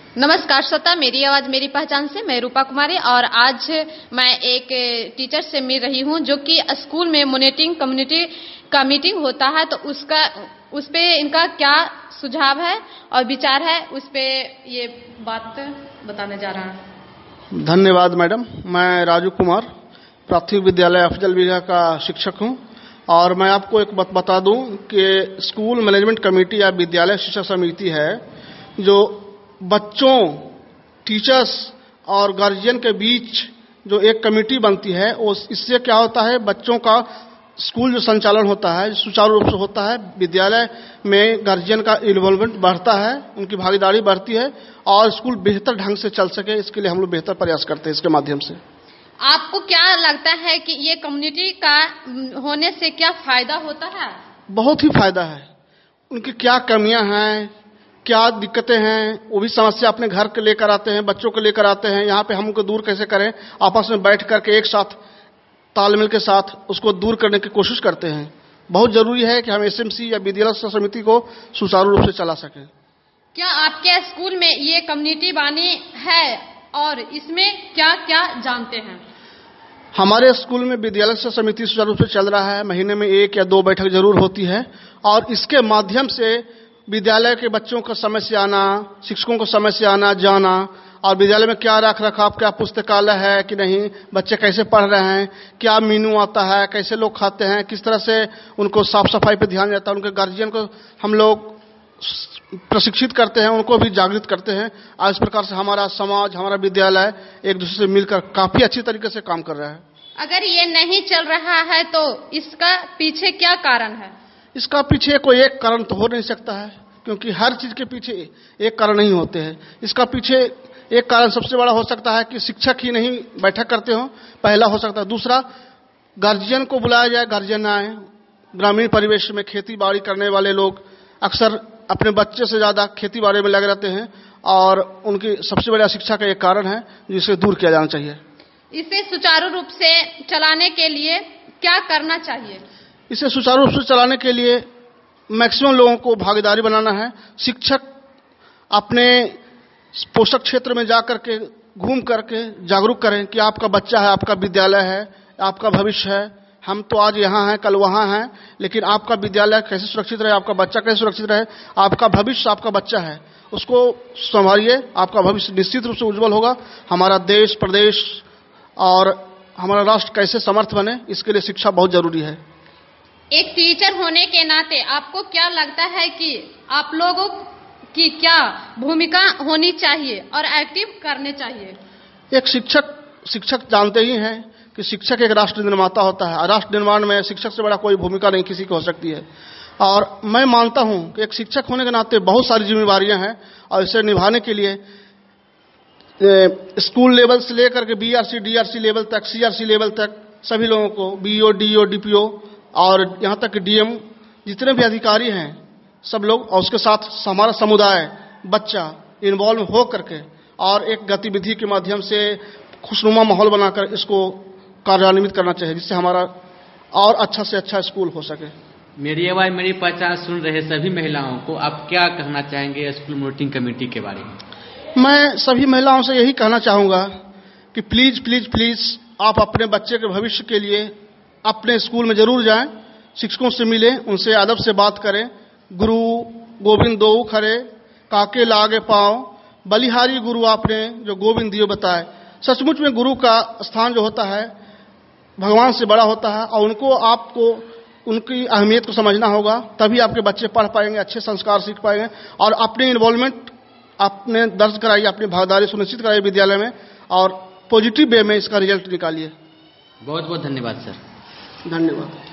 नमस्कार श्रोता, मेरी आवाज मेरी पहचान से मैं रूपा कुमारी और आज मैं एक टीचर से मिल रही हूं जो कि स्कूल में मॉनिटरिंग कम्युनिटी का मीटिंग होता है, तो उस पे इनका क्या सुझाव है और विचार है, उस पे ये बात बताने जा रहा है। धन्यवाद मैडम। मैं राजू कुमार प्राथमिक विद्यालय अफजल बीघा का शिक्षक हूं और मैं आपको एक बात बता दूं कि स्कूल मैनेजमेंट कमेटी या विद्यालय शिक्षा समिति है जो बच्चों, टीचर्स और गार्जियन के बीच जो एक कमेटी बनती है, इससे क्या होता है, बच्चों का स्कूल जो संचालन होता है सुचारू रूप से होता है, विद्यालय में गार्जियन का इन्वॉल्वमेंट बढ़ता है, उनकी भागीदारी बढ़ती है और स्कूल बेहतर ढंग से चल सके, इसके लिए हम लोग बेहतर प्रयास करते हैं इसके माध्यम से। आपको क्या लगता है कि ये कम्युनिटी का होने से क्या फायदा होता है? बहुत ही फायदा है। उनकी क्या कमियां हैं, क्या दिक्कतें हैं, वो भी समस्या अपने घर के लेकर आते हैं, बच्चों को लेकर आते हैं। यहाँ पे हम उनको दूर कैसे करें, आपस में बैठ करके एक साथ तालमेल के साथ उसको दूर करने की कोशिश करते हैं। बहुत जरूरी है कि हम एसएमसी या विद्यालय शिक्षा समिति को सुचारू रूप से चला सकें। क्या आपके स्कूल में ये कम्युनिटी बनी है और इसमें क्या क्या जानते हैं? हमारे स्कूल में विद्यालय शिक्षा समिति सुचारू रूप से चल रहा है। महीने में 1 या 2 बैठक जरूर होती है और इसके माध्यम से विद्यालय के बच्चों को समय से आना, शिक्षकों को समय से आना जाना, और विद्यालय में क्या रख रखाव, क्या पुस्तकालय है कि नहीं, बच्चे कैसे पढ़ रहे हैं, क्या मेनू आता है, कैसे लोग खाते हैं, किस तरह से उनको साफ सफाई पे ध्यान जाता है, उनके गार्जियन को हम लोग प्रशिक्षित करते हैं, उनको भी जागृत करते हैं। और इस प्रकार से हमारा समाज, हमारा विद्यालय एक दूसरे से मिलकर काफी अच्छी तरीके से काम कर रहा है। अगर ये नहीं चल रहा है तो इसका पीछे क्या कारण है? इसका पीछे कोई एक कारण तो हो नहीं सकता है, क्योंकि हर चीज के पीछे एक कारण नहीं होते हैं। इसका पीछे एक कारण सबसे बड़ा हो सकता है कि शिक्षक ही नहीं बैठक करते हो, पहला हो सकता है। दूसरा, गार्जियन को बुलाया जाए, गार्जियन आए। ग्रामीण परिवेश में खेती बाड़ी करने वाले लोग अक्सर अपने बच्चे से ज्यादा खेती बाड़ी में लगे रहते हैं और उनकी सबसे बड़ा शिक्षा का एक कारण है जिसे दूर किया जाना चाहिए। इसे सुचारू रूप से चलाने के लिए क्या करना चाहिए? इसे सुचारू रूप से चलाने के लिए मैक्सिमम लोगों को भागीदारी बनाना है। शिक्षक अपने पोषक क्षेत्र में जाकर के घूम करके जागरूक करें कि आपका बच्चा है, आपका विद्यालय है, आपका भविष्य है। हम तो आज यहाँ हैं, कल वहाँ हैं, लेकिन आपका विद्यालय कैसे सुरक्षित रहे, आपका बच्चा कैसे सुरक्षित रहे, आपका भविष्य आपका बच्चा है, उसको संभालिए। आपका भविष्य निश्चित रूप से उज्जवल होगा। हमारा देश, प्रदेश और हमारा राष्ट्र कैसे समर्थ बने, इसके लिए शिक्षा बहुत जरूरी है। एक टीचर होने के नाते आपको क्या लगता है कि आप लोगों की क्या भूमिका होनी चाहिए और एक्टिव करने चाहिए? एक शिक्षक जानते ही हैं कि शिक्षक एक राष्ट्र निर्माता होता है और राष्ट्र निर्माण में शिक्षक से बड़ा कोई भूमिका नहीं किसी की हो सकती है। और मैं मानता हूं कि एक शिक्षक होने के नाते बहुत सारी जिम्मेवारियां हैं और इसे निभाने के लिए स्कूल लेवल से लेकर के बीआरसी, डीआरसी लेवल तक, सीआरसी लेवल तक सभी लोगों को, बीओ, डीओ, डीपीओ और यहाँ तक डीएम, जितने भी अधिकारी हैं सब लोग, और उसके साथ हमारा समुदाय, बच्चा इन्वॉल्व हो करके और एक गतिविधि के माध्यम से खुशनुमा माहौल बनाकर इसको कार्यान्वित करना चाहिए, जिससे हमारा और अच्छा से अच्छा स्कूल हो सके। मेरी आवाज मेरी पहचान सुन रहे सभी महिलाओं को आप क्या कहना चाहेंगे स्कूल मॉनिटरिंग कमेटी के बारे में? मैं सभी महिलाओं से यही कहना चाहूंगा कि प्लीज प्लीज प्लीज आप अपने बच्चे के भविष्य के लिए अपने स्कूल में जरूर जाएं, शिक्षकों से मिलें, उनसे अदब से बात करें। गुरु गोविंद दोऊ खरे, काके लागे पाओ, बलिहारी गुरु आपने जो गोविंद दियो बताए। सचमुच में गुरु का स्थान जो होता है भगवान से बड़ा होता है और उनको आपको उनकी अहमियत को समझना होगा, तभी आपके बच्चे पढ़ पाएंगे, अच्छे संस्कार सीख पाएंगे। और अपने इन्वॉल्वमेंट आपने दर्ज कराइए, अपनी भागीदारी सुनिश्चित कराइए विद्यालय में और पॉजिटिव वे में इसका रिजल्ट निकालिए। बहुत बहुत धन्यवाद सर। धन्यवाद।